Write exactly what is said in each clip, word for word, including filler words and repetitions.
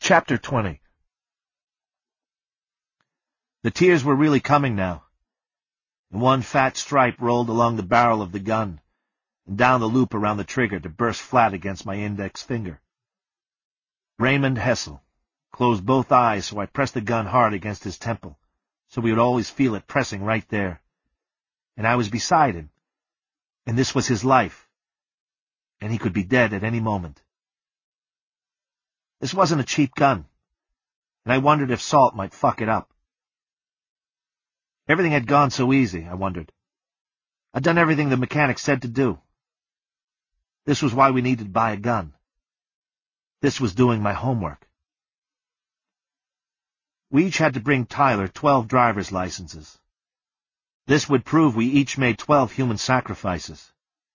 Chapter twenty. The tears were really coming now, and one fat stripe rolled along the barrel of the gun and down the loop around the trigger to burst flat against my index finger. Raymond Hessel closed both eyes, so I pressed the gun hard against his temple, so we would always feel it pressing right there. And I was beside him, and this was his life, and he could be dead at any moment. This wasn't a cheap gun, and I wondered if salt might fuck it up. Everything had gone so easy, I wondered. I'd done everything the mechanic said to do. This was why we needed to buy a gun. This was doing my homework. We each had to bring Tyler twelve driver's licenses. This would prove we each made twelve human sacrifices.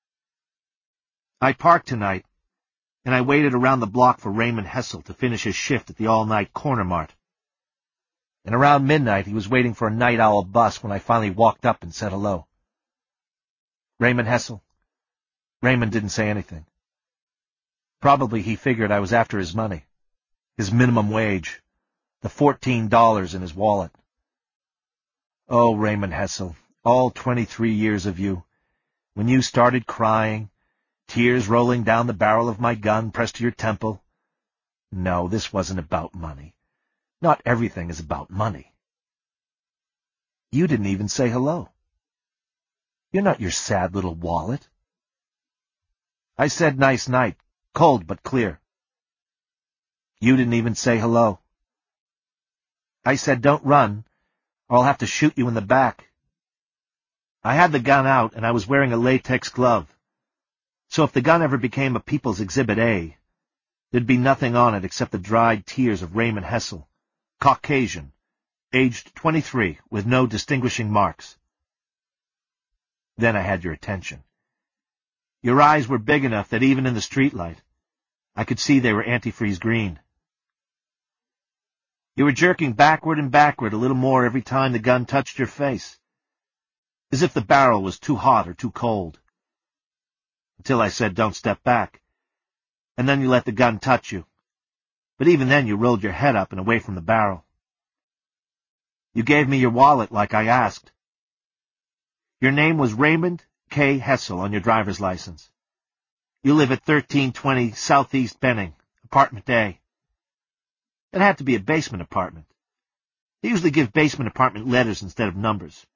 I parked tonight, and I waited around the block for Raymond Hessel to finish his shift at the all-night Corner Mart. And around midnight he was waiting for a night owl bus when I finally walked up and said hello. Raymond Hessel. Raymond didn't say anything. Probably he figured I was after his money, his minimum wage, the fourteen dollars in his wallet. Oh, Raymond Hessel, all twenty-three years of you, when you started crying, tears rolling down the barrel of my gun pressed to your temple. No, this wasn't about money. Not everything is about money. You didn't even say hello. You're not your sad little wallet. I said nice night, cold but clear. You didn't even say hello. I said don't run, or I'll have to shoot you in the back. I had the gun out, and I was wearing a latex glove. So if the gun ever became a People's Exhibit A, there'd be nothing on it except the dried tears of Raymond Hessel, Caucasian, aged twenty-three, with no distinguishing marks. Then I had your attention. Your eyes were big enough that even in the streetlight, I could see they were antifreeze green. You were jerking backward and backward a little more every time the gun touched your face, as if the barrel was too hot or too cold. Until I said don't step back, and then you let the gun touch you. But even then you rolled your head up and away from the barrel. You gave me your wallet like I asked. Your name was Raymond K. Hessel on your driver's license. You live at thirteen twenty Southeast Benning, Apartment A. It had to be a basement apartment. They usually give basement apartment letters instead of numbers.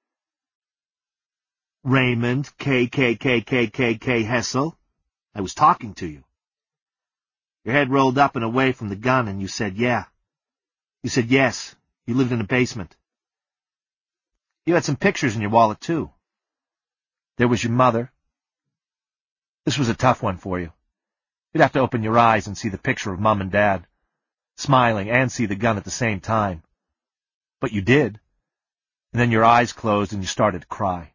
Raymond K K K K K K Hessel. I was talking to you. Your head rolled up and away from the gun, and you said yeah. You said yes, you lived in a basement. You had some pictures in your wallet, too. There was your mother. This was a tough one for you. You'd have to open your eyes and see the picture of Mom and Dad, smiling and see the gun at the same time. But you did. And then your eyes closed and you started to cry.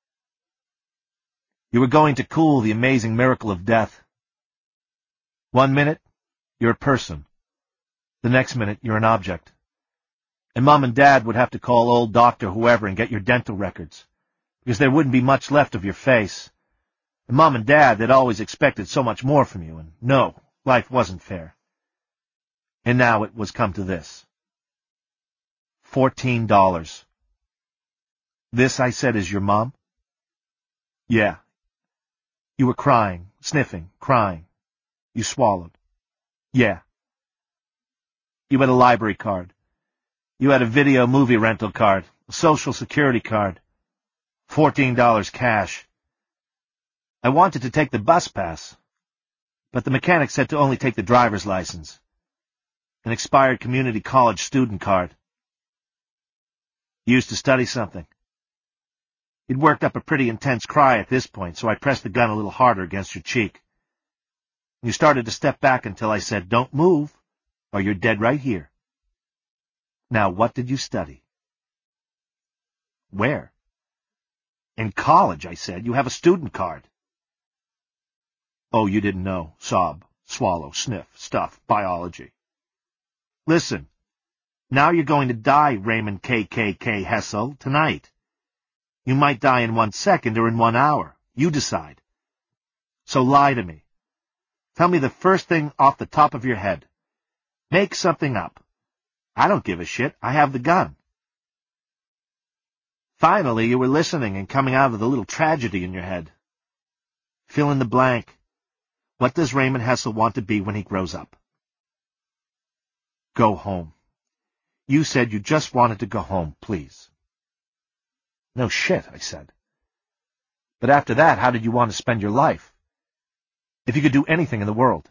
You were going to cool the amazing miracle of death. One minute, you're a person. The next minute, you're an object. And Mom and Dad would have to call old Doctor whoever and get your dental records, because there wouldn't be much left of your face. And Mom and Dad, they'd always expected so much more from you, and no, life wasn't fair. And now it was come to this. Fourteen dollars. This, I said, is your mom? Yeah. You were crying, sniffing, crying. You swallowed. Yeah. You had a library card. You had a video movie rental card, a social security card. Fourteen dollars cash. I wanted to take the bus pass, but the mechanic said to only take the driver's license. An expired community college student card. You used to study something. You'd worked up a pretty intense cry at this point, so I pressed the gun a little harder against your cheek. You started to step back until I said, don't move, or you're dead right here. Now, what did you study? Where? In college, I said. You have a student card. Oh, you didn't know. Sob, swallow, sniff, stuff, biology. Listen, now you're going to die, Raymond K K K Hessel, tonight. You might die in one second or in one hour. You decide. So lie to me. Tell me the first thing off the top of your head. Make something up. I don't give a shit. I have the gun. Finally, you were listening and coming out of the little tragedy in your head. Fill in the blank. What does Raymond Hessel want to be when he grows up? Go home. You said you just wanted to go home, please. No shit, I said. But after that, how did you want to spend your life? If you could do anything in the world.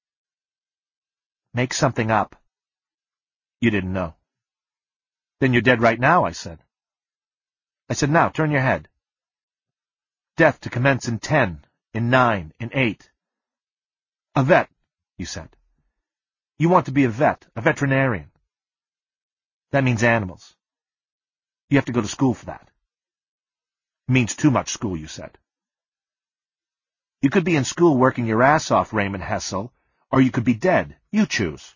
Make something up. You didn't know. Then you're dead right now, I said. I said, now, turn your head. Death to commence in ten, in nine, in eight. A vet, you said. You want to be a vet, a veterinarian. That means animals. You have to go to school for that. It means too much school, you said. You could be in school working your ass off, Raymond Hessel, or you could be dead. You choose.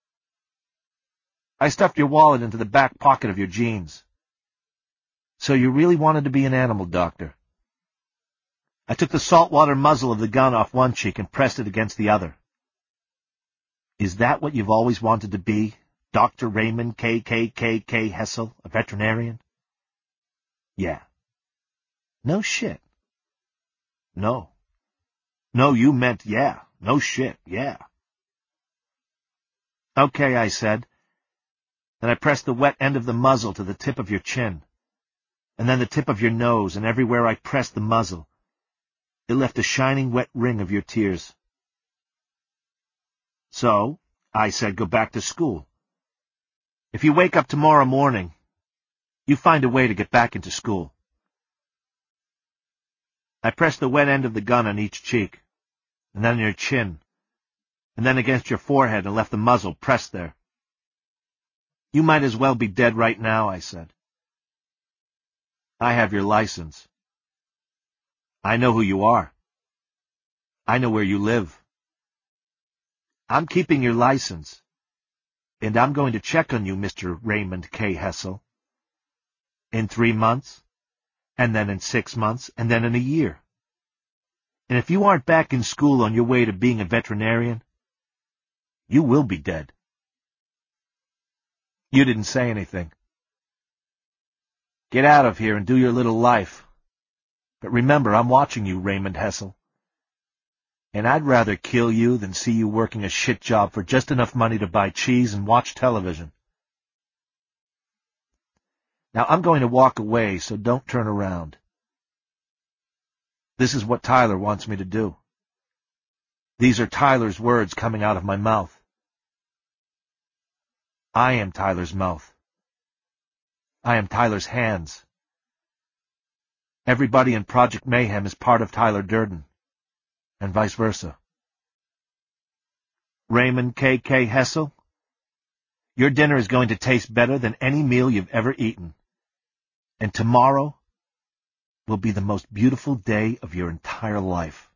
I stuffed your wallet into the back pocket of your jeans. So you really wanted to be an animal doctor. I took the saltwater muzzle of the gun off one cheek and pressed it against the other. Is that what you've always wanted to be, Doctor Raymond K K K K Hessel, a veterinarian? Yeah. No shit. No. No, you meant yeah. No shit, yeah. Okay, I said. Then I pressed the wet end of the muzzle to the tip of your chin, and then the tip of your nose, and everywhere I pressed the muzzle, it left a shining wet ring of your tears. So, I said, go back to school. If you wake up tomorrow morning, you find a way to get back into school. I pressed the wet end of the gun on each cheek, and then on your chin, and then against your forehead, and left the muzzle pressed there. You might as well be dead right now, I said. I have your license. I know who you are. I know where you live. I'm keeping your license, and I'm going to check on you, Mister Raymond K. Hessel. In three months, and then in six months, and then in a year. And if you aren't back in school on your way to being a veterinarian, you will be dead. You didn't say anything. Get out of here and do your little life. But remember, I'm watching you, Raymond Hessel. And I'd rather kill you than see you working a shit job for just enough money to buy cheese and watch television. Now I'm going to walk away, so don't turn around. This is what Tyler wants me to do. These are Tyler's words coming out of my mouth. I am Tyler's mouth. I am Tyler's hands. Everybody in Project Mayhem is part of Tyler Durden, and vice versa. Raymond K K Hessel, your dinner is going to taste better than any meal you've ever eaten, and tomorrow will be the most beautiful day of your entire life.